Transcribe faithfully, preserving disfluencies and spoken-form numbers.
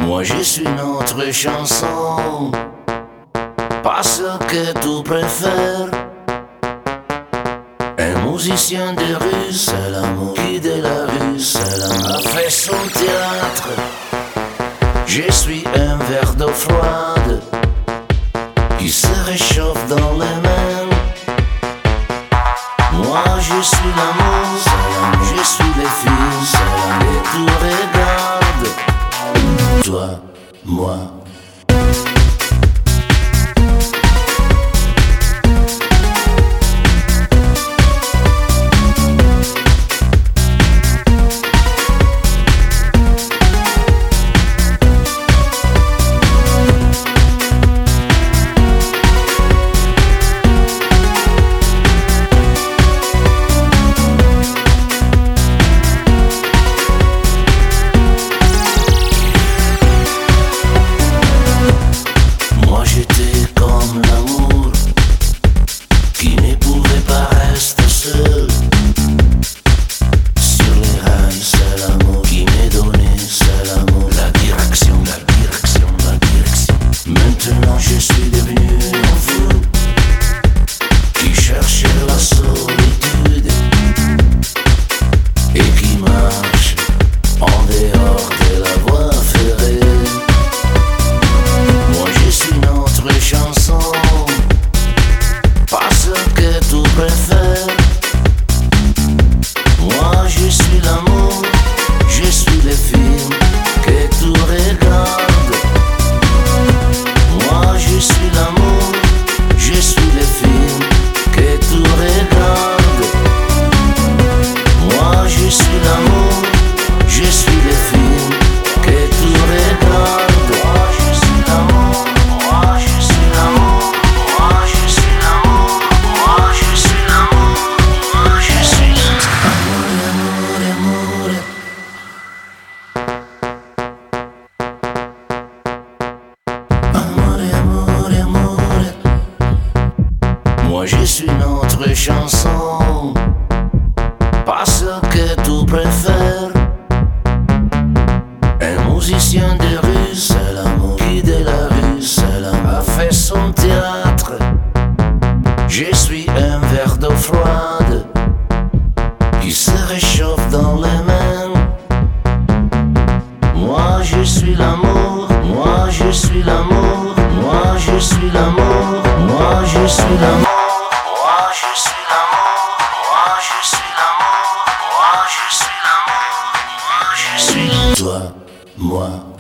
Moi je suis notre chanson, pas ce que tu préfères. Un musicien de rue, c'est l'amour qui de la rue, c'est l'amour a fait son théâtre. Je suis un verre d'eau froide qui se réchauffe dans les mains. Moi je suis l'amour, je suis les filles, et tu regardes. Toi, moi. Maintenant je suis devenu un fou qui cherche la solitude et qui marche en dehors de la voie ferrée. Moi je suis notre chanson, pas ce que tu préfères. Moi je suis l'amour, je suis le film que tu regardes. Je suis l'amour, je suis le film que tu regardes. Moi je suis l'amour, je suis le film que tu regardes. Moi je suis l'amour, moi je suis l'amour, moi je suis l'amour, moi je suis l'amour, moi je suis l'amour, amour, amour, amour. Moi je suis notre chanson, pas ce que tu préfères. Un musicien de rue, c'est l'amour qui de la rue, c'est l'amour a fait son théâtre. Je suis un verre d'eau froide qui se réchauffe dans les mains. Moi je suis l'amour, moi je suis l'amour, moi je suis l'amour, moi je suis l'amour. Moi je suis l'amour, moi je suis l'amour, moi je suis l'amour, moi je suis toi, moi.